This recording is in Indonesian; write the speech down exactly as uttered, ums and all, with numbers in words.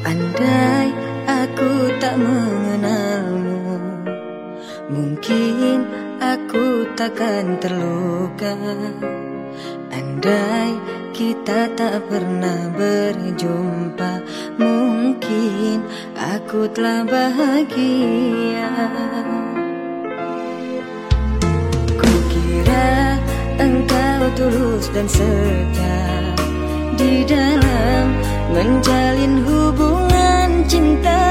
Andai aku tak mengenalmu, mungkin aku takkan terluka. Andai kita tak pernah berjumpa, mungkin aku telah bahagia. Kukira engkau tulus dan setia di dalam menjalin hubungan cinta.